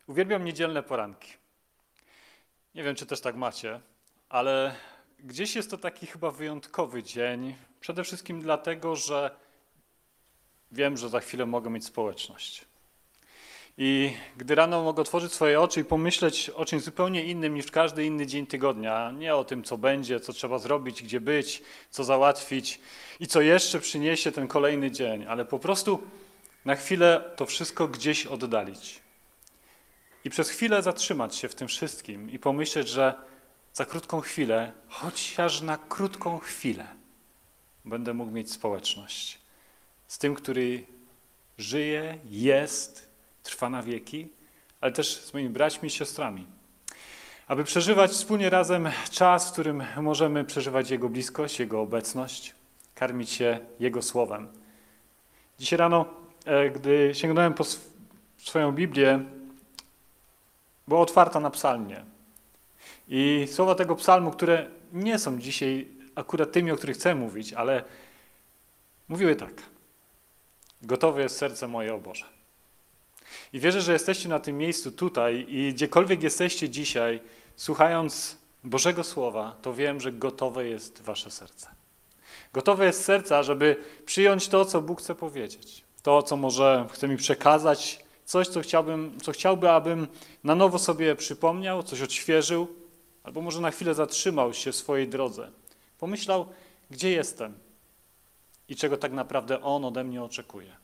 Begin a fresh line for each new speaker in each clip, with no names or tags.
Uwielbiam niedzielne poranki. Nie wiem, czy też tak macie, ale gdzieś jest to taki chyba wyjątkowy dzień. Przede wszystkim dlatego, że wiem, że za chwilę mogę mieć społeczność. I gdy rano mogę otworzyć swoje oczy i pomyśleć o czymś zupełnie innym niż każdy inny dzień tygodnia, nie o tym, co będzie, co trzeba zrobić, gdzie być, co załatwić i co jeszcze przyniesie ten kolejny dzień, ale po prostu na chwilę to wszystko gdzieś oddalić. I przez chwilę zatrzymać się w tym wszystkim i pomyśleć, że za krótką chwilę, chociaż na krótką chwilę, będę mógł mieć społeczność z tym, który żyje, jest, trwa na wieki, ale też z moimi braćmi i siostrami. Aby przeżywać wspólnie razem czas, w którym możemy przeżywać Jego bliskość, Jego obecność, karmić się Jego Słowem. Dzisiaj rano, gdy sięgnąłem po swoją Biblię, była otwarta na psalmie. I słowa tego psalmu, które nie są dzisiaj akurat tymi, o których chcę mówić, ale mówiły tak. Gotowe jest serce moje, o Boże. I wierzę, że jesteście na tym miejscu tutaj i gdziekolwiek jesteście dzisiaj, słuchając Bożego Słowa, to wiem, że gotowe jest wasze serce. Gotowe jest serca, żeby przyjąć to, co Bóg chce powiedzieć. To, co może chce mi przekazać, coś, co chciałby, abym na nowo sobie przypomniał, coś odświeżył, albo może na chwilę zatrzymał się w swojej drodze. Pomyślał, gdzie jestem i czego tak naprawdę On ode mnie oczekuje.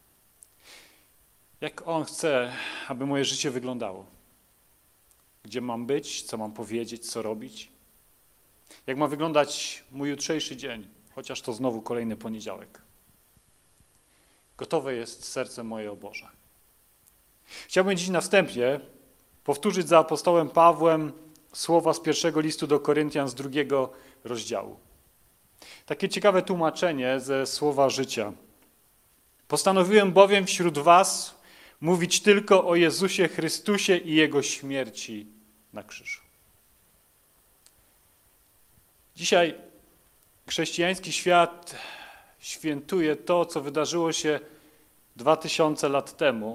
Jak On chce, aby moje życie wyglądało. Gdzie mam być, co mam powiedzieć, co robić. Jak ma wyglądać mój jutrzejszy dzień, chociaż to znowu kolejny poniedziałek. Gotowe jest serce moje, o Boże. Chciałbym dziś na wstępie powtórzyć za apostołem Pawłem słowa z pierwszego listu do Koryntian z 2 rozdziału. Takie ciekawe tłumaczenie ze słowa życia. Postanowiłem bowiem wśród was mówić tylko o Jezusie Chrystusie i Jego śmierci na krzyżu. Dzisiaj chrześcijański świat świętuje to, co wydarzyło się 2000 lat temu.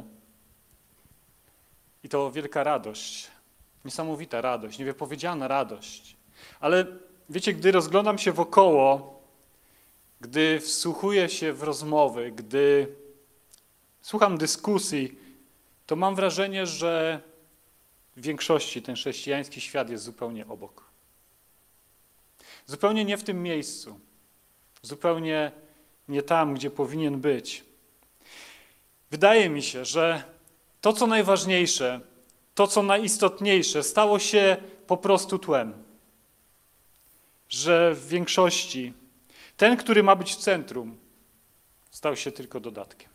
I to wielka radość, niesamowita radość, niewypowiedziana radość. Ale wiecie, gdy rozglądam się wokoło, gdy wsłuchuję się w rozmowy, gdy słucham dyskusji, to mam wrażenie, że w większości ten chrześcijański świat jest zupełnie obok. Zupełnie nie w tym miejscu. Zupełnie nie tam, gdzie powinien być. Wydaje mi się, że to, co najważniejsze, to, co najistotniejsze, stało się po prostu tłem. Że w większości ten, który ma być w centrum, stał się tylko dodatkiem.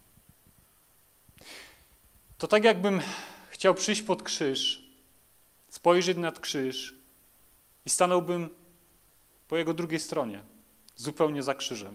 To tak, jakbym chciał przyjść pod krzyż, spojrzeć nad krzyż i stanąłbym po jego drugiej stronie, zupełnie za krzyżem,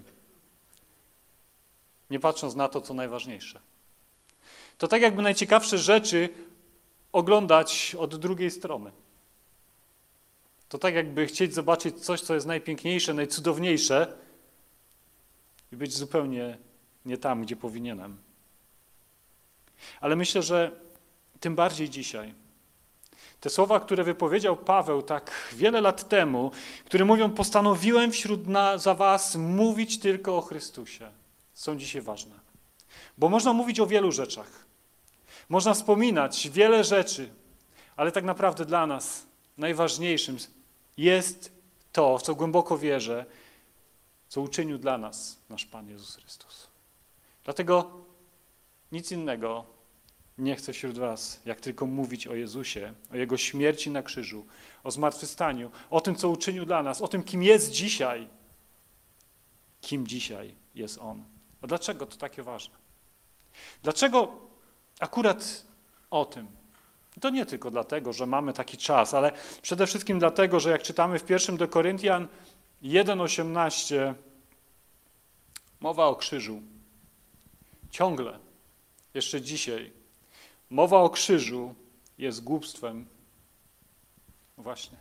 nie patrząc na to, co najważniejsze. To tak, jakby najciekawsze rzeczy oglądać od drugiej strony. To tak, jakby chcieć zobaczyć coś, co jest najpiękniejsze, najcudowniejsze i być zupełnie nie tam, gdzie powinienem. Ale myślę, że tym bardziej dzisiaj te słowa, które wypowiedział Paweł tak wiele lat temu, które mówią, postanowiłem za was mówić tylko o Chrystusie, są dzisiaj ważne. Bo można mówić o wielu rzeczach. Można wspominać wiele rzeczy, ale tak naprawdę dla nas najważniejszym jest to, w co głęboko wierzę, co uczynił dla nas nasz Pan Jezus Chrystus. Dlatego nic innego nie chcę wśród was, jak tylko mówić o Jezusie, o Jego śmierci na krzyżu, o zmartwychwstaniu, o tym, co uczynił dla nas, o tym, kim jest dzisiaj. Kim dzisiaj jest On. A dlaczego to takie ważne? Dlaczego akurat o tym? To nie tylko dlatego, że mamy taki czas, ale przede wszystkim dlatego, że jak czytamy w 1 do Koryntian 1:18, mowa o krzyżu. Ciągle, jeszcze dzisiaj, mowa o krzyżu jest głupstwem. Właśnie.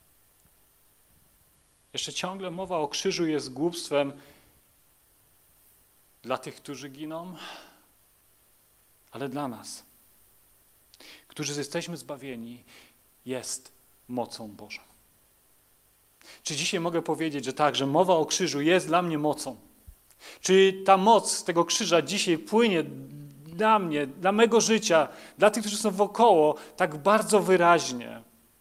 Jeszcze ciągle mowa o krzyżu jest głupstwem dla tych, którzy giną, ale dla nas, którzy jesteśmy zbawieni, jest mocą Bożą. Czy dzisiaj mogę powiedzieć, że tak, że mowa o krzyżu jest dla mnie mocą? Czy ta moc z tego krzyża dzisiaj płynie dla mnie, dla mego życia, dla tych, którzy są wokoło, tak bardzo wyraźnie?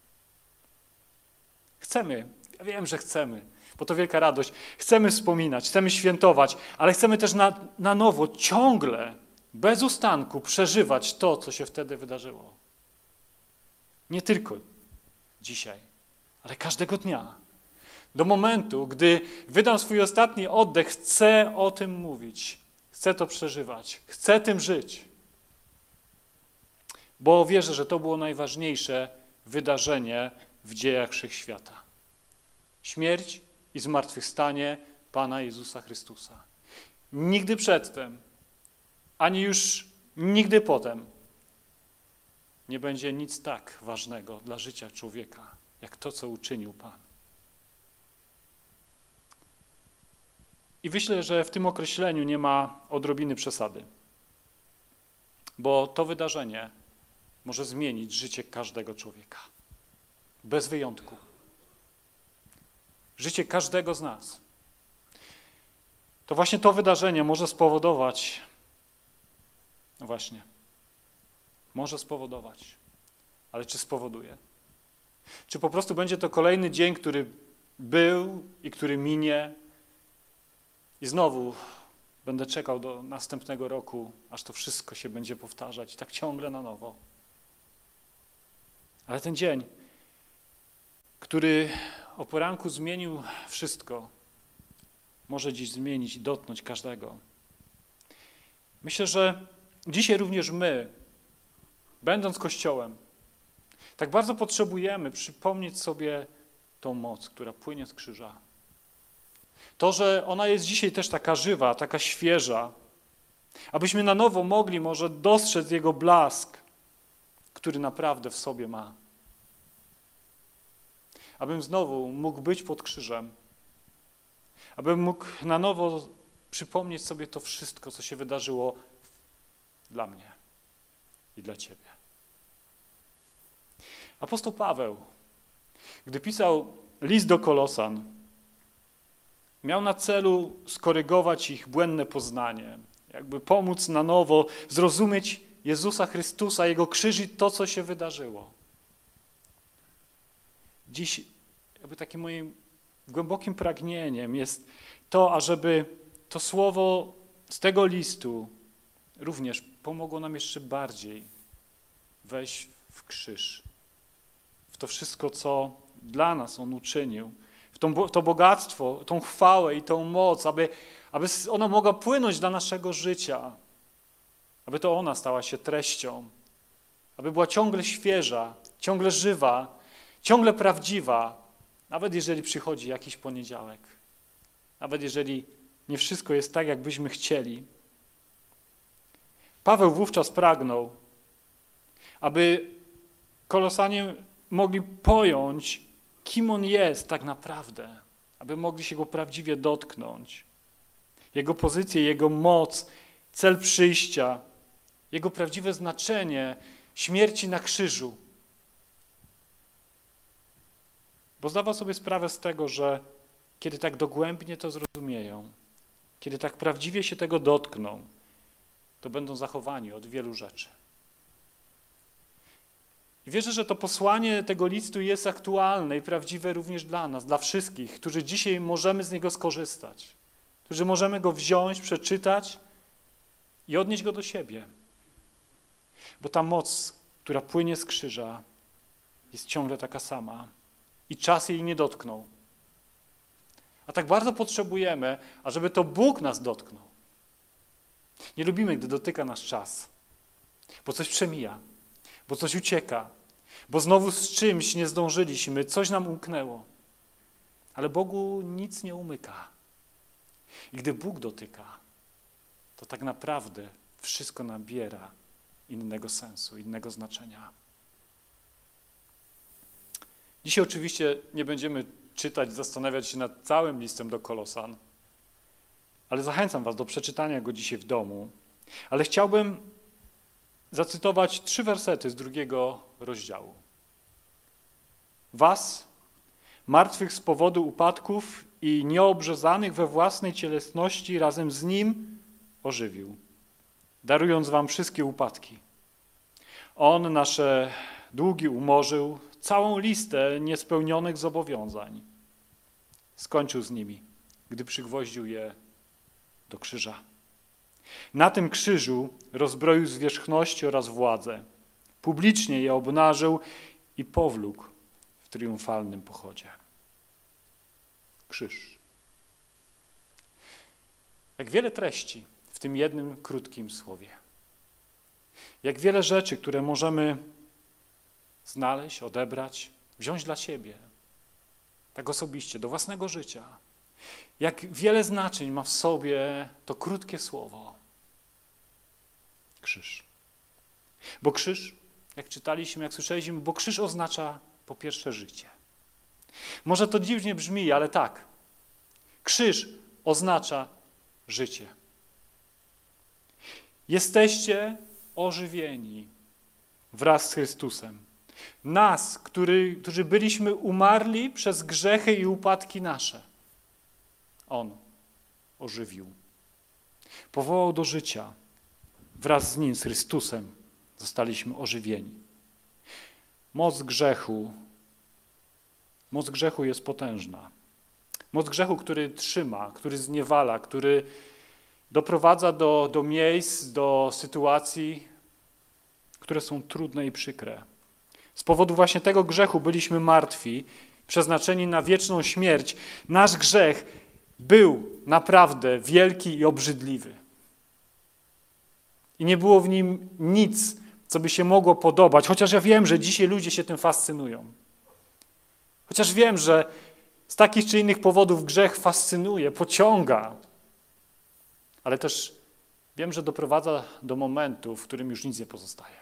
Chcemy, ja wiem, że chcemy, bo to wielka radość. Chcemy wspominać, chcemy świętować, ale chcemy też na nowo, ciągle, bez ustanku przeżywać to, co się wtedy wydarzyło. Nie tylko dzisiaj, ale każdego dnia. Do momentu, gdy wydam swój ostatni oddech, chcę o tym mówić, chcę to przeżywać, chcę tym żyć. Bo wierzę, że to było najważniejsze wydarzenie w dziejach wszechświata. Śmierć i zmartwychwstanie Pana Jezusa Chrystusa. Nigdy przedtem, ani już nigdy potem nie będzie nic tak ważnego dla życia człowieka, jak to, co uczynił Pan. I myślę, że w tym określeniu nie ma odrobiny przesady, bo to wydarzenie może zmienić życie każdego człowieka. Bez wyjątku. Życie każdego z nas. To właśnie to wydarzenie może spowodować, no właśnie, może spowodować, ale czy spowoduje? Czy po prostu będzie to kolejny dzień, który był i który minie i znowu będę czekał do następnego roku, aż to wszystko się będzie powtarzać i tak ciągle na nowo. Ale ten dzień, który o poranku zmienił wszystko, może dziś zmienić i dotknąć każdego. Myślę, że dzisiaj również my, będąc Kościołem, tak bardzo potrzebujemy przypomnieć sobie tą moc, która płynie z krzyża. To, że ona jest dzisiaj też taka żywa, taka świeża, abyśmy na nowo mogli może dostrzec Jego blask, który naprawdę w sobie ma. Abym znowu mógł być pod krzyżem, abym mógł na nowo przypomnieć sobie to wszystko, co się wydarzyło dla mnie i dla Ciebie. Apostoł Paweł, gdy pisał list do Kolosan, miał na celu skorygować ich błędne poznanie, jakby pomóc na nowo zrozumieć Jezusa Chrystusa, Jego krzyż i to, co się wydarzyło. Dziś jakby takim moim głębokim pragnieniem jest to, ażeby to słowo z tego listu również pomogło nam jeszcze bardziej wejść w krzyż, w to wszystko, co dla nas On uczynił, w to bogactwo, tą chwałę i tą moc, aby ona mogła płynąć dla naszego życia, aby to ona stała się treścią, aby była ciągle świeża, ciągle żywa, ciągle prawdziwa, nawet jeżeli przychodzi jakiś poniedziałek, nawet jeżeli nie wszystko jest tak, jak byśmy chcieli. Paweł wówczas pragnął, aby Kolosanie mogli pojąć, kim on jest tak naprawdę, aby mogli się go prawdziwie dotknąć. Jego pozycję, jego moc, cel przyjścia, jego prawdziwe znaczenie śmierci na krzyżu. Bo zdawał sobie sprawę z tego, że kiedy tak dogłębnie to zrozumieją, kiedy tak prawdziwie się tego dotkną, to będą zachowani od wielu rzeczy. I wierzę, że to posłanie tego listu jest aktualne i prawdziwe również dla nas, dla wszystkich, którzy dzisiaj możemy z niego skorzystać, którzy możemy go wziąć, przeczytać i odnieść go do siebie. Bo ta moc, która płynie z krzyża, jest ciągle taka sama i czas jej nie dotknął. A tak bardzo potrzebujemy, ażeby to Bóg nas dotknął. Nie lubimy, gdy dotyka nas czas, bo coś przemija, bo coś ucieka, bo znowu z czymś nie zdążyliśmy, coś nam umknęło. Ale Bogu nic nie umyka. I gdy Bóg dotyka, to tak naprawdę wszystko nabiera innego sensu, innego znaczenia. Dzisiaj oczywiście nie będziemy czytać, zastanawiać się nad całym listem do Kolosan, ale zachęcam was do przeczytania go dzisiaj w domu. Ale chciałbym zacytować 3 wersety z 2 rozdziału. Was, martwych z powodu upadków i nieobrzezanych we własnej cielesności, razem z Nim ożywił, darując wam wszystkie upadki. On nasze długi umorzył, całą listę niespełnionych zobowiązań. Skończył z nimi, gdy przygwoździł je do krzyża. Na tym krzyżu rozbroił zwierzchności oraz władzę. Publicznie je obnażył i powlókł w triumfalnym pochodzie. Krzyż. Jak wiele treści w tym jednym krótkim słowie. Jak wiele rzeczy, które możemy znaleźć, odebrać, wziąć dla siebie, tak osobiście, do własnego życia. Jak wiele znaczeń ma w sobie to krótkie słowo. Krzyż. Bo krzyż, jak czytaliśmy, jak słyszeliśmy, bo krzyż oznacza po pierwsze życie. Może to dziwnie brzmi, ale tak. Krzyż oznacza życie. Jesteście ożywieni wraz z Chrystusem. Nas, którzy byliśmy umarli przez grzechy i upadki nasze. On ożywił. Powołał do życia. Wraz z Nim, z Chrystusem, zostaliśmy ożywieni. Moc grzechu jest potężna. Moc grzechu, który trzyma, który zniewala, który doprowadza do miejsc, do sytuacji, które są trudne i przykre. Z powodu właśnie tego grzechu byliśmy martwi, przeznaczeni na wieczną śmierć. Nasz grzech był naprawdę wielki i obrzydliwy. I nie było w nim nic, co by się mogło podobać, chociaż ja wiem, że dzisiaj ludzie się tym fascynują. Chociaż wiem, że z takich czy innych powodów grzech fascynuje, pociąga. Ale też wiem, że doprowadza do momentu, w którym już nic nie pozostaje.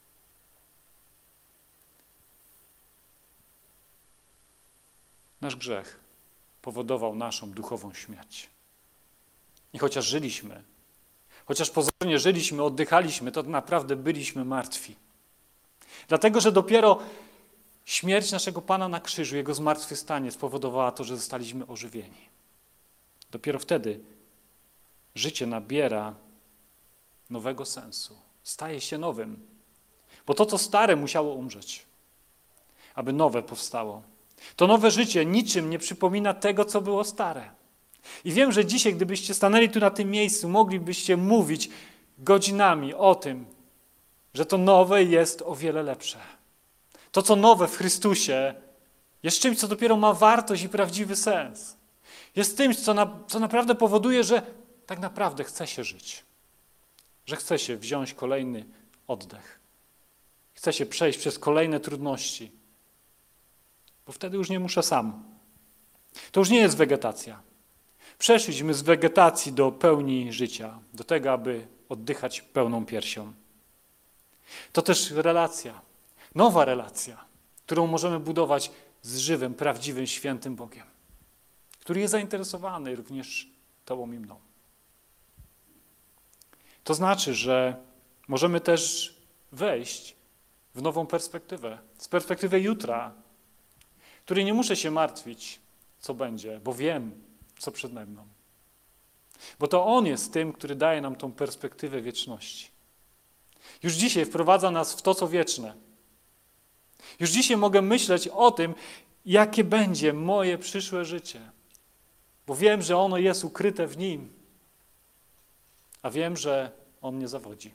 Nasz grzech powodował naszą duchową śmierć. I chociaż żyliśmy, chociaż pozornie żyliśmy, oddychaliśmy, to naprawdę byliśmy martwi. Dlatego, że dopiero śmierć naszego Pana na krzyżu, Jego zmartwychwstanie spowodowała to, że zostaliśmy ożywieni. Dopiero wtedy życie nabiera nowego sensu. Staje się nowym. Bo to, co stare, musiało umrzeć, aby nowe powstało. To nowe życie niczym nie przypomina tego, co było stare. I wiem, że dzisiaj, gdybyście stanęli tu na tym miejscu, moglibyście mówić godzinami o tym, że to nowe jest o wiele lepsze. To, co nowe w Chrystusie, jest czymś, co dopiero ma wartość i prawdziwy sens. Jest tym, co naprawdę powoduje, że tak naprawdę chce się żyć. Że chce się wziąć kolejny oddech. Chce się przejść przez kolejne trudności. Bo wtedy już nie muszę sam. To już nie jest wegetacja. Przeszliśmy z wegetacji do pełni życia, do tego, aby oddychać pełną piersią. To też relacja, nowa relacja, którą możemy budować z żywym, prawdziwym, świętym Bogiem, który jest zainteresowany również Tobą i mną. To znaczy, że możemy też wejść w nową perspektywę, z perspektywy jutra, której nie muszę się martwić, co będzie, bo wiem, co przede mną. Bo to On jest tym, który daje nam tą perspektywę wieczności. Już dzisiaj wprowadza nas w to, co wieczne. Już dzisiaj mogę myśleć o tym, jakie będzie moje przyszłe życie. Bo wiem, że ono jest ukryte w Nim. A wiem, że On nie zawodzi.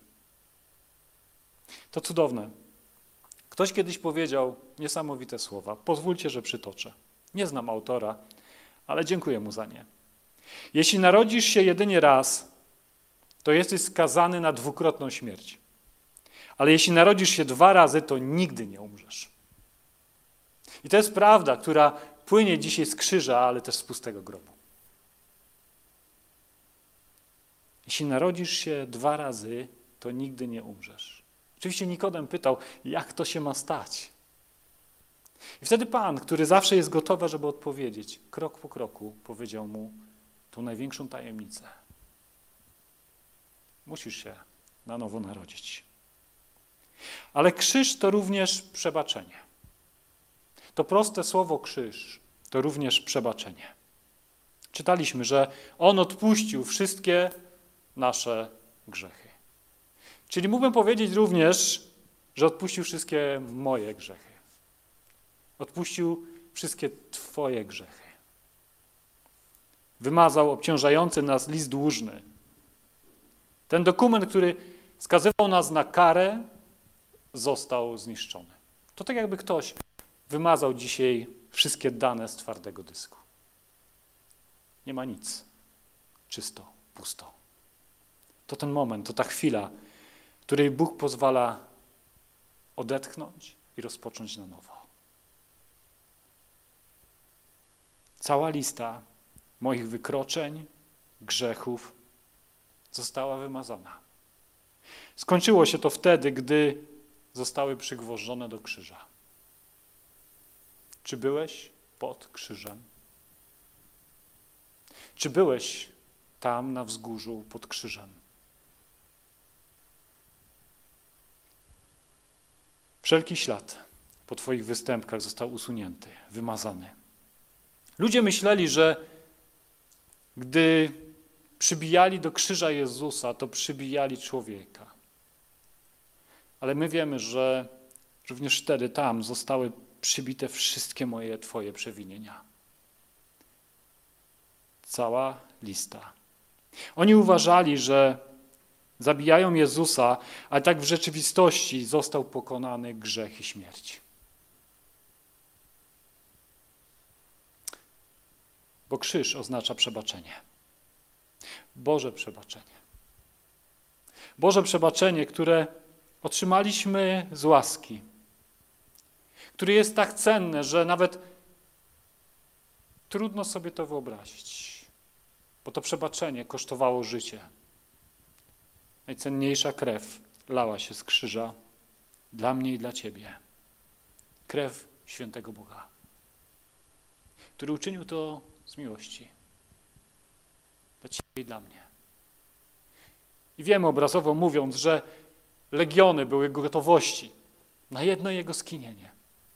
To cudowne. Ktoś kiedyś powiedział niesamowite słowa. Pozwólcie, że przytoczę. Nie znam autora, ale dziękuję mu za nie. Jeśli narodzisz się jedynie raz, to jesteś skazany na dwukrotną śmierć. Ale jeśli narodzisz się 2 razy, to nigdy nie umrzesz. I to jest prawda, która płynie dzisiaj z krzyża, ale też z pustego grobu. Jeśli narodzisz się 2 razy, to nigdy nie umrzesz. Oczywiście Nikodem pytał, jak to się ma stać? I wtedy Pan, który zawsze jest gotowy, żeby odpowiedzieć, krok po kroku powiedział mu tą największą tajemnicę. Musisz się na nowo narodzić. Ale krzyż to również przebaczenie. To proste słowo krzyż to również przebaczenie. Czytaliśmy, że On odpuścił wszystkie nasze grzechy. Czyli mógłbym powiedzieć również, że odpuścił wszystkie moje grzechy. Odpuścił wszystkie Twoje grzechy. Wymazał obciążający nas list dłużny. Ten dokument, który skazywał nas na karę, został zniszczony. To tak jakby ktoś wymazał dzisiaj wszystkie dane z twardego dysku. Nie ma nic. Czysto, pusto. To ten moment, to ta chwila, w której Bóg pozwala odetchnąć i rozpocząć na nowo. Cała lista moich wykroczeń, grzechów została wymazana. Skończyło się to wtedy, gdy zostały przygwożdżone do krzyża. Czy byłeś pod krzyżem? Czy byłeś tam na wzgórzu pod krzyżem? Wszelki ślad po Twoich występkach został usunięty, wymazany. Ludzie myśleli, że gdy przybijali do krzyża Jezusa, to przybijali człowieka. Ale my wiemy, że również wtedy tam zostały przybite wszystkie moje, Twoje przewinienia. Cała lista. Oni uważali, że zabijają Jezusa, ale tak w rzeczywistości został pokonany grzech i śmierć. Bo krzyż oznacza przebaczenie. Boże przebaczenie. Boże przebaczenie, które otrzymaliśmy z łaski, które jest tak cenne, że nawet trudno sobie to wyobrazić, bo to przebaczenie kosztowało życie. Najcenniejsza krew lała się z krzyża dla mnie i dla Ciebie. Krew świętego Boga, który uczynił to z miłości. Dla Ciebie i dla mnie. I wiemy obrazowo mówiąc, że legiony były gotowości na jedno Jego skinienie.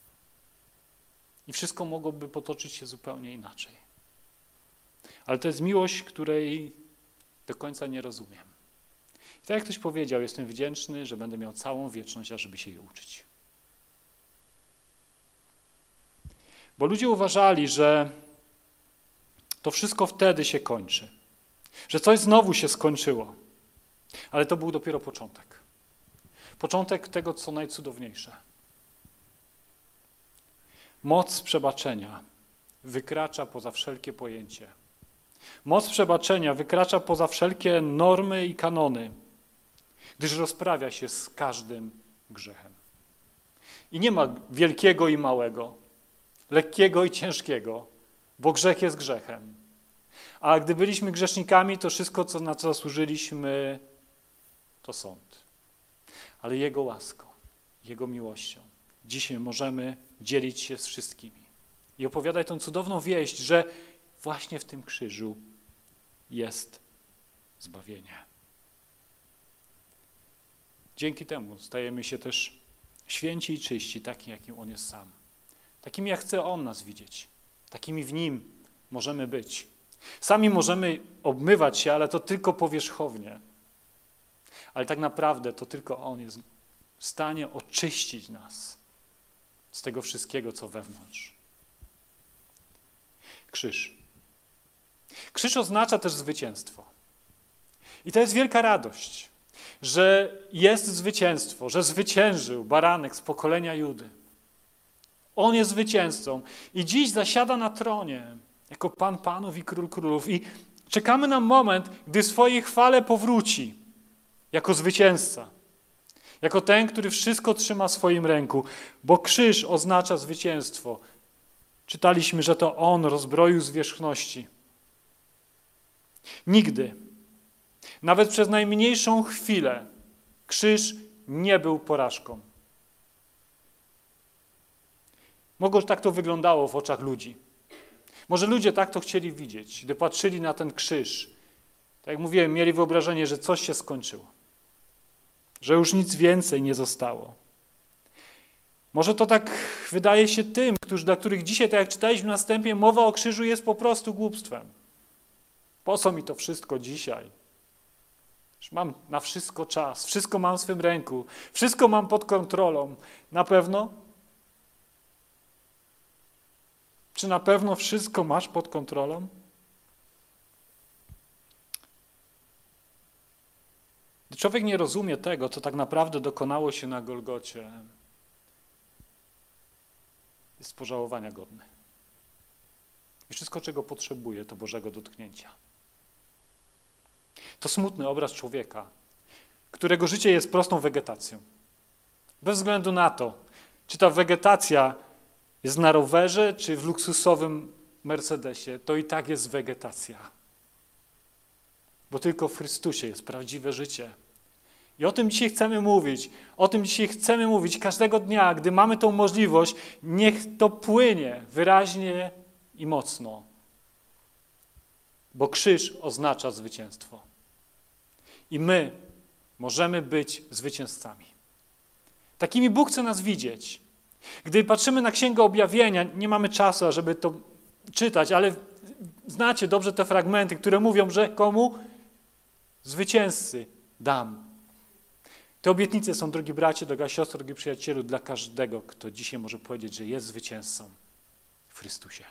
I wszystko mogłoby potoczyć się zupełnie inaczej. Ale to jest miłość, której do końca nie rozumiem. I tak jak ktoś powiedział, jestem wdzięczny, że będę miał całą wieczność, ażeby się jej uczyć. Bo ludzie uważali, że to wszystko wtedy się kończy. Że coś znowu się skończyło. Ale to był dopiero początek. Początek tego, co najcudowniejsze. Moc przebaczenia wykracza poza wszelkie pojęcie. Moc przebaczenia wykracza poza wszelkie normy i kanony, gdyż rozprawia się z każdym grzechem. I nie ma wielkiego i małego, lekkiego i ciężkiego, bo grzech jest grzechem. A gdy byliśmy grzesznikami, to wszystko, na co zasłużyliśmy, to sąd. Ale Jego łaską, Jego miłością dzisiaj możemy dzielić się z wszystkimi. I opowiadać tą cudowną wieść, że właśnie w tym krzyżu jest zbawienie. Dzięki temu stajemy się też święci i czyści, takim, jakim On jest sam. Takimi, jak chce On nas widzieć. Takimi w Nim możemy być. Sami możemy obmywać się, ale to tylko powierzchownie. Ale tak naprawdę to tylko On jest w stanie oczyścić nas z tego wszystkiego, co wewnątrz. Krzyż. Krzyż oznacza też zwycięstwo. I to jest wielka radość, że jest zwycięstwo, że zwyciężył baranek z pokolenia Judy. On jest zwycięzcą i dziś zasiada na tronie jako Pan Panów i Król Królów. I czekamy na moment, gdy w swojej chwale powróci jako zwycięzca. Jako ten, który wszystko trzyma w swoim ręku, bo krzyż oznacza zwycięstwo. Czytaliśmy, że to On rozbroił zwierzchności. Nigdy, nawet przez najmniejszą chwilę, krzyż nie był porażką. Może tak to wyglądało w oczach ludzi. Może ludzie tak to chcieli widzieć, gdy patrzyli na ten krzyż. Tak jak mówiłem, mieli wyobrażenie, że coś się skończyło. że już nic więcej nie zostało. Może to tak wydaje się tym, dla których dzisiaj, tak jak czytaliśmy na wstępie, mowa o krzyżu jest po prostu głupstwem. Po co mi to wszystko dzisiaj? Już mam na wszystko czas, wszystko mam w swym ręku, wszystko mam pod kontrolą. Na pewno? Czy na pewno wszystko masz pod kontrolą? Gdy człowiek nie rozumie tego, co tak naprawdę dokonało się na Golgocie, jest pożałowania godny. I wszystko, czego potrzebuje, to Bożego dotknięcia. To smutny obraz człowieka, którego życie jest prostą wegetacją. Bez względu na to, czy ta wegetacja jest na rowerze, czy w luksusowym Mercedesie, to i tak jest wegetacja. Bo tylko w Chrystusie jest prawdziwe życie. I o tym dzisiaj chcemy mówić. O tym dzisiaj chcemy mówić każdego dnia, gdy mamy tą możliwość. Niech to płynie wyraźnie i mocno. Bo krzyż oznacza zwycięstwo. I my możemy być zwycięzcami. Takimi Bóg chce nas widzieć. Gdy patrzymy na Księgę Objawienia, nie mamy czasu, żeby to czytać, ale znacie dobrze te fragmenty, które mówią, że komu? Zwycięzcy dam. Te obietnice są, drogi bracie, droga siostro, drogi przyjacielu, dla każdego, kto dzisiaj może powiedzieć, że jest zwycięzcą w Chrystusie.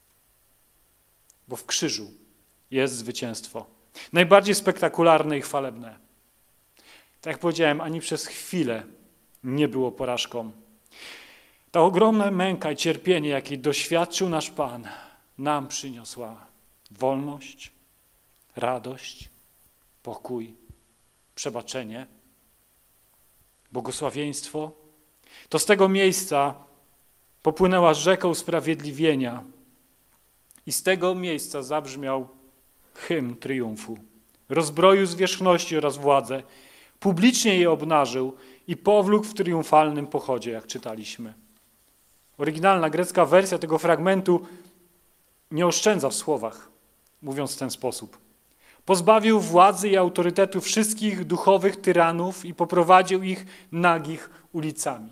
Bo w krzyżu jest zwycięstwo. Najbardziej spektakularne i chwalebne. Tak jak powiedziałem, ani przez chwilę nie było porażką. Ta ogromna męka i cierpienie, jakiej doświadczył nasz Pan, nam przyniosła wolność, radość, pokój, przebaczenie, błogosławieństwo. To z tego miejsca popłynęła rzeka usprawiedliwienia i z tego miejsca zabrzmiał hymn triumfu. Rozbroił zwierzchności oraz władzę, publicznie je obnażył i powlókł w triumfalnym pochodzie, jak czytaliśmy. Oryginalna grecka wersja tego fragmentu nie oszczędza w słowach, mówiąc w ten sposób. Pozbawił władzy i autorytetu wszystkich duchowych tyranów i poprowadził ich nagich ulicami.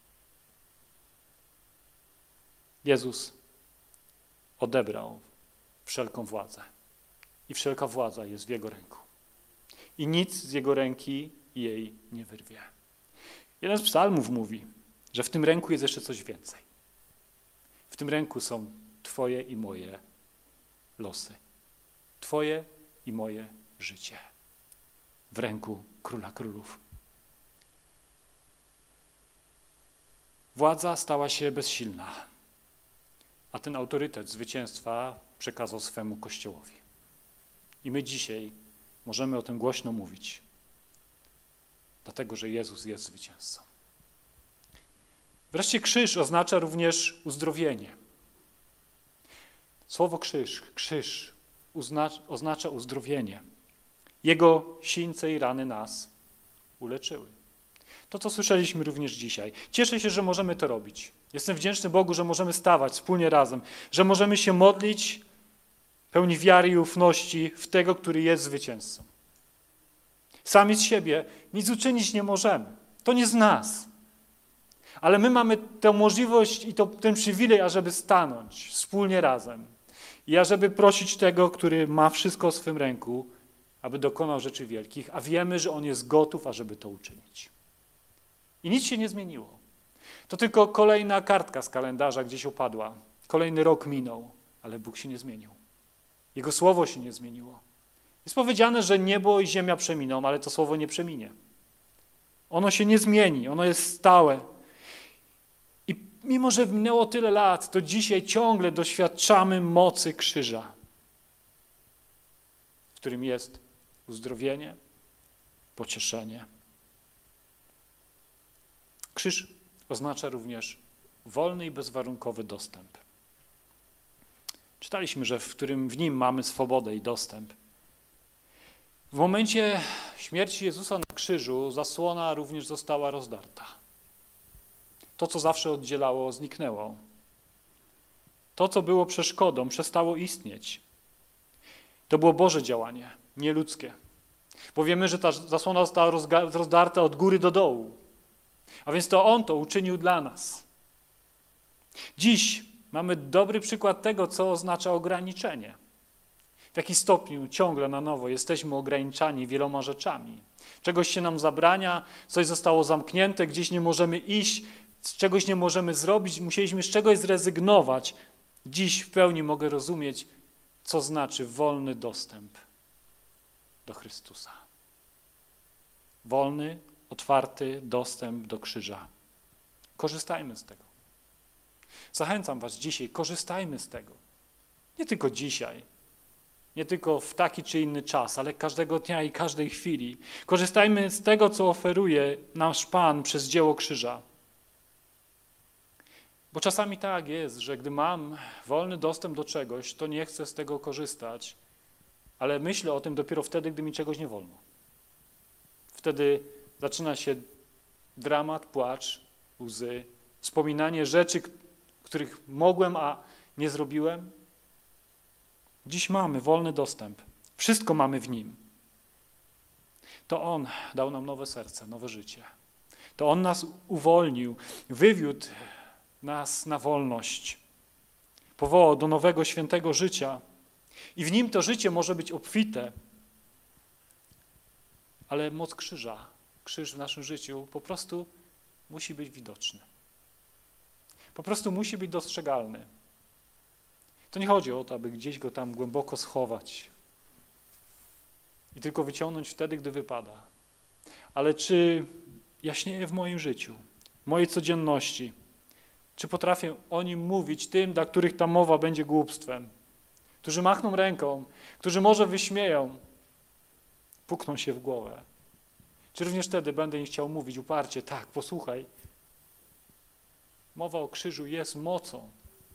Jezus odebrał wszelką władzę i wszelka władza jest w Jego ręku. I nic z Jego ręki jej nie wyrwie. Jeden z psalmów mówi, że w tym ręku jest jeszcze coś więcej. W tym ręku są Twoje i moje losy. Twoje i moje życie. W ręku Króla Królów. Władza stała się bezsilna, a ten autorytet zwycięstwa przekazał swemu Kościołowi. I my dzisiaj możemy o tym głośno mówić, dlatego że Jezus jest zwycięzcą. Wreszcie krzyż oznacza również uzdrowienie. Słowo krzyż oznacza uzdrowienie. Jego sińce i rany nas uleczyły. To, co słyszeliśmy również dzisiaj. Cieszę się, że możemy to robić. Jestem wdzięczny Bogu, że możemy stawać wspólnie razem, że możemy się modlić pełni wiary i ufności w tego, który jest zwycięzcą. Sami z siebie nic uczynić nie możemy. To nie z nas. Ale my mamy tę możliwość i ten przywilej, ażeby stanąć wspólnie razem i ażeby prosić tego, który ma wszystko w swym ręku, aby dokonał rzeczy wielkich, a wiemy, że On jest gotów, ażeby to uczynić. I nic się nie zmieniło. To tylko kolejna kartka z kalendarza gdzieś opadła. Kolejny rok minął, ale Bóg się nie zmienił. Jego słowo się nie zmieniło. Jest powiedziane, że niebo i ziemia przeminą, ale to słowo nie przeminie. Ono się nie zmieni, ono jest stałe. I mimo, że minęło tyle lat, to dzisiaj ciągle doświadczamy mocy krzyża, w którym jest uzdrowienie, pocieszenie. Krzyż oznacza również wolny i bezwarunkowy dostęp. Czytaliśmy, że w nim mamy swobodę i dostęp. W momencie śmierci Jezusa na krzyżu zasłona również została rozdarta. To, co zawsze oddzielało, zniknęło. To, co było przeszkodą, przestało istnieć. To było Boże działanie, nie ludzkie. Bo wiemy, że ta zasłona została rozdarta od góry do dołu. A więc to On to uczynił dla nas. Dziś mamy dobry przykład tego, co oznacza ograniczenie. W jaki stopniu ciągle na nowo jesteśmy ograniczani wieloma rzeczami. Czegoś się nam zabrania, coś zostało zamknięte, gdzieś nie możemy iść, z czegoś nie możemy zrobić, musieliśmy z czegoś zrezygnować. Dziś w pełni mogę rozumieć, co znaczy wolny dostęp do Chrystusa. Wolny, otwarty dostęp do krzyża. Korzystajmy z tego. Zachęcam was dzisiaj, korzystajmy z tego. Nie tylko dzisiaj, nie tylko w taki czy inny czas, ale każdego dnia i każdej chwili. Korzystajmy z tego, co oferuje nasz Pan przez dzieło krzyża. Bo czasami tak jest, że gdy mam wolny dostęp do czegoś, to nie chcę z tego korzystać, ale myślę o tym dopiero wtedy, gdy mi czegoś nie wolno. Wtedy zaczyna się dramat, płacz, łzy, wspominanie rzeczy, których mogłem, a nie zrobiłem. Dziś mamy wolny dostęp. Wszystko mamy w Nim. To On dał nam nowe serce, nowe życie. To On nas uwolnił, wywiódł nas na wolność. Powołał do nowego, świętego życia. I w Nim to życie może być obfite. Ale moc krzyża, krzyż w naszym życiu po prostu musi być widoczny. Po prostu musi być dostrzegalny. To nie chodzi o to, aby gdzieś go tam głęboko schować i tylko wyciągnąć wtedy, gdy wypada. Ale czy jaśnieje w moim życiu, w mojej codzienności? Czy potrafię o nim mówić tym, dla których ta mowa będzie głupstwem? Którzy machną ręką, którzy może wyśmieją, pukną się w głowę. Czy również wtedy będę im chciał mówić uparcie, tak, posłuchaj, mowa o krzyżu jest mocą.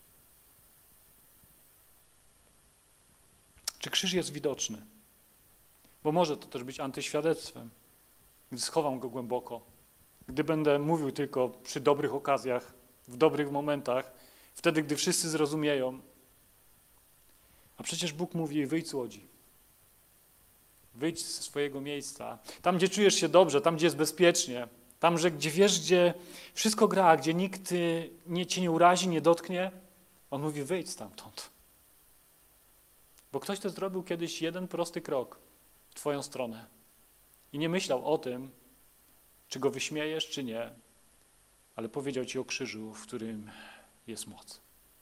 Czy krzyż jest widoczny? Bo może to też być antyświadectwem, gdy schowam go głęboko, gdy będę mówił tylko przy dobrych okazjach, w dobrych momentach, wtedy, gdy wszyscy zrozumieją. A przecież Bóg mówi, wyjdź z łodzi. Wyjdź ze swojego miejsca. Tam, gdzie czujesz się dobrze, tam, gdzie jest bezpiecznie, tam, gdzie wiesz, gdzie wszystko gra, gdzie nikt cię nie urazi, nie dotknie. On mówi, wyjdź stamtąd. Bo ktoś to zrobił kiedyś jeden prosty krok w twoją stronę i nie myślał o tym, czy go wyśmiejesz, czy nie, ale powiedział ci o krzyżu, w którym jest moc.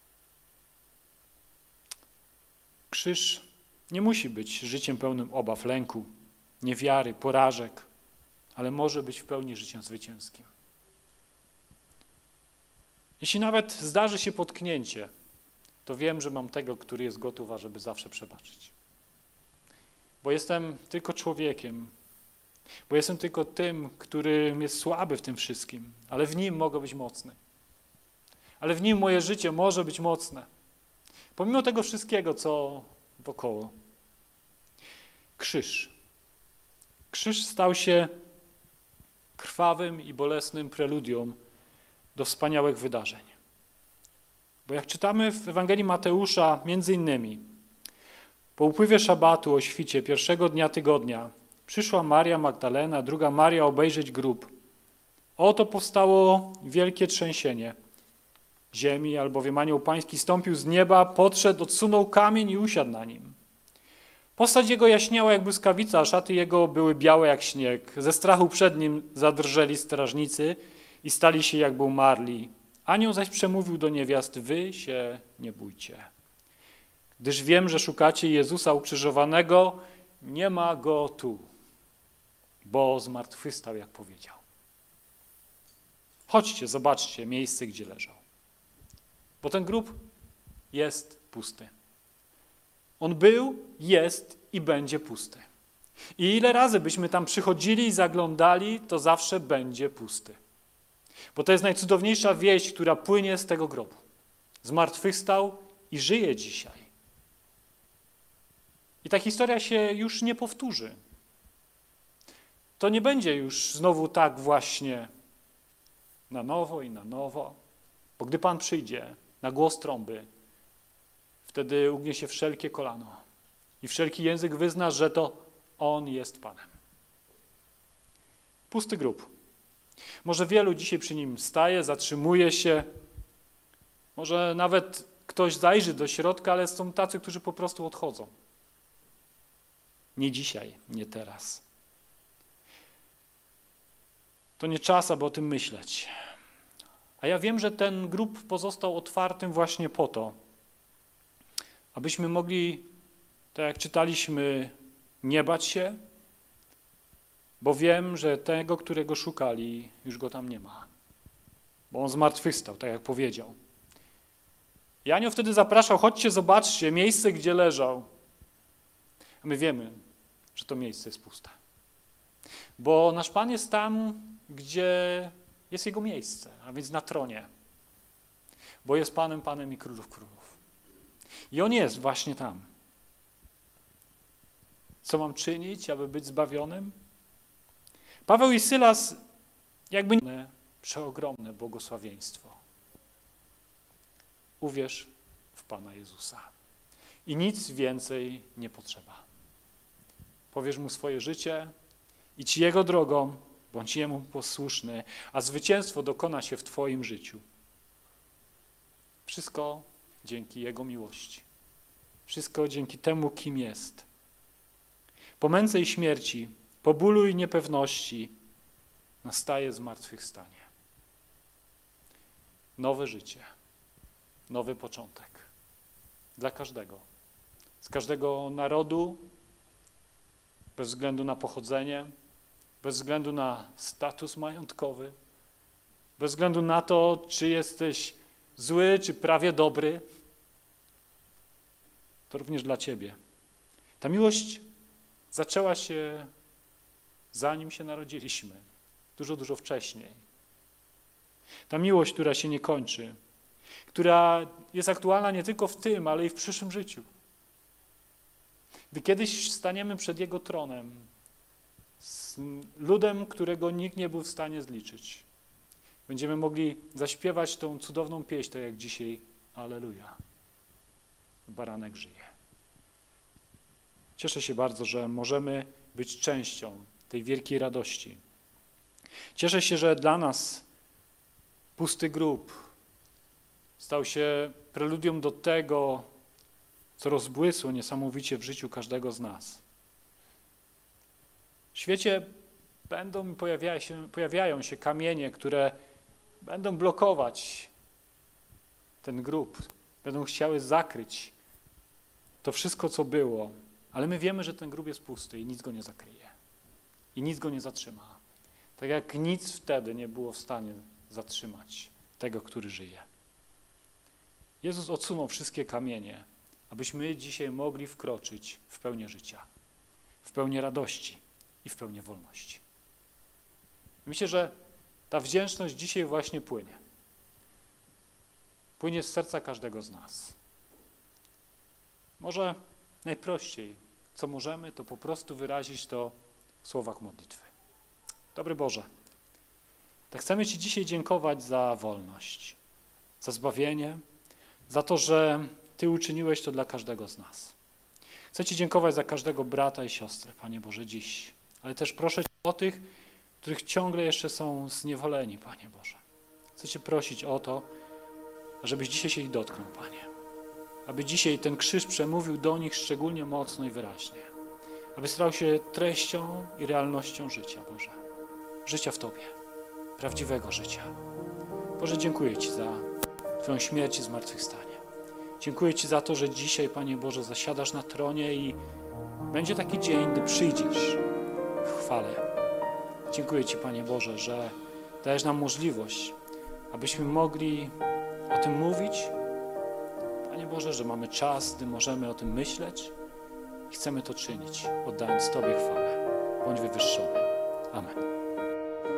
Krzyż nie musi być życiem pełnym obaw, lęku, niewiary, porażek, ale może być w pełni życiem zwycięskim. Jeśli nawet zdarzy się potknięcie, to wiem, że mam tego, który jest gotów, ażeby zawsze przebaczyć. Bo jestem tylko człowiekiem, bo jestem tylko tym, który jest słaby w tym wszystkim, ale w Nim mogę być mocny. Ale w Nim moje życie może być mocne. Pomimo tego wszystkiego, co wokoło. Krzyż. Krzyż stał się krwawym i bolesnym preludium do wspaniałych wydarzeń. Bo jak czytamy w Ewangelii Mateusza, między innymi, po upływie szabatu o świcie pierwszego dnia tygodnia przyszła Maria Magdalena, druga Maria obejrzeć grób. Oto powstało wielkie trzęsienie ziemi, albowiem anioł pański stąpił z nieba, podszedł, odsunął kamień i usiadł na nim. Postać jego jaśniała jak błyskawica, a szaty jego były białe jak śnieg. Ze strachu przed nim zadrżeli strażnicy i stali się jakby umarli. Anioł zaś przemówił do niewiast, wy się nie bójcie, gdyż wiem, że szukacie Jezusa ukrzyżowanego, nie ma Go tu, bo zmartwychwstał, jak powiedział. Chodźcie, zobaczcie miejsce, gdzie leżał. Bo ten grób jest pusty. On był, jest i będzie pusty. I ile razy byśmy tam przychodzili i zaglądali, to zawsze będzie pusty. Bo to jest najcudowniejsza wieść, która płynie z tego grobu. Zmartwychwstał i żyje dzisiaj. I ta historia się już nie powtórzy. To nie będzie już znowu tak właśnie na nowo i na nowo. Bo gdy Pan przyjdzie na głos trąby, wtedy ugnie się wszelkie kolano i wszelki język wyzna, że to On jest Panem. Pusty grób. Może wielu dzisiaj przy nim staje, zatrzymuje się, może nawet ktoś zajrzy do środka, ale są tacy, którzy po prostu odchodzą. Nie dzisiaj, nie teraz. To nie czas, aby o tym myśleć. A ja wiem, że ten grób pozostał otwartym właśnie po to, abyśmy mogli, tak jak czytaliśmy, nie bać się, bo wiem, że tego, którego szukali, już go tam nie ma. Bo on zmartwychwstał, tak jak powiedział. I anioł wtedy zapraszał, chodźcie, zobaczcie miejsce, gdzie leżał. A my wiemy, że to miejsce jest puste. Bo nasz Pan jest tam, gdzie jest Jego miejsce, a więc na tronie. Bo jest Panem, Panem i Królów Królów. I On jest właśnie tam. Co mam czynić, aby być zbawionym? Paweł i Sylas jakby przeogromne błogosławieństwo. Uwierz w Pana Jezusa. I nic więcej nie potrzeba. Powierz Mu swoje życie, idź Jego drogą, bądź Jemu posłuszny, a zwycięstwo dokona się w Twoim życiu. Wszystko dzięki Jego miłości. Wszystko dzięki temu, kim jest. Po męce i śmierci, po bólu i niepewności nastaje zmartwychwstanie. Nowe życie, nowy początek. Dla każdego. Z każdego narodu, bez względu na pochodzenie, bez względu na status majątkowy, bez względu na to, czy jesteś zły, czy prawie dobry. To również dla Ciebie. Ta miłość zaczęła się, zanim się narodziliśmy. Dużo, dużo wcześniej. Ta miłość, która się nie kończy, która jest aktualna nie tylko w tym, ale i w przyszłym życiu. Gdy kiedyś staniemy przed Jego tronem, z ludem, którego nikt nie był w stanie zliczyć, będziemy mogli zaśpiewać tą cudowną pieśń, tak jak dzisiaj, Alleluja, baranek żyje. Cieszę się bardzo, że możemy być częścią tej wielkiej radości. Cieszę się, że dla nas pusty grób stał się preludium do tego, co rozbłysło niesamowicie w życiu każdego z nas. W świecie pojawiają się kamienie, które będą blokować ten grób, będą chciały zakryć to wszystko, co było, ale my wiemy, że ten grób jest pusty i nic go nie zakryje. I nic go nie zatrzyma. Tak jak nic wtedy nie było w stanie zatrzymać tego, który żyje. Jezus odsunął wszystkie kamienie, abyśmy dzisiaj mogli wkroczyć w pełnię życia, w pełnię radości i w pełnię wolności. Myślę, że ta wdzięczność dzisiaj właśnie płynie. Płynie z serca każdego z nas. Może najprościej, co możemy, to po prostu wyrazić to w słowach modlitwy. Dobry Boże, tak chcemy Ci dzisiaj dziękować za wolność, za zbawienie, za to, że Ty uczyniłeś to dla każdego z nas. Chcę Ci dziękować za każdego brata i siostrę, Panie Boże, dziś. Ale też proszę Cię o tych, których ciągle jeszcze są zniewoleni, Panie Boże. Chcę Cię prosić o to, żebyś dzisiaj się ich dotknął, Panie. Aby dzisiaj ten krzyż przemówił do nich szczególnie mocno i wyraźnie. Aby stał się treścią i realnością życia, Boże. Życia w Tobie. Prawdziwego życia. Boże, dziękuję Ci za Twoją śmierć i zmartwychwstanie. Dziękuję Ci za to, że dzisiaj, Panie Boże, zasiadasz na tronie i będzie taki dzień, gdy przyjdziesz w chwale. Dziękuję Ci, Panie Boże, że dajesz nam możliwość, abyśmy mogli o tym mówić. Panie Boże, że mamy czas, gdy możemy o tym myśleć i chcemy to czynić, oddając Tobie chwałę. Bądź wywyższony. Amen.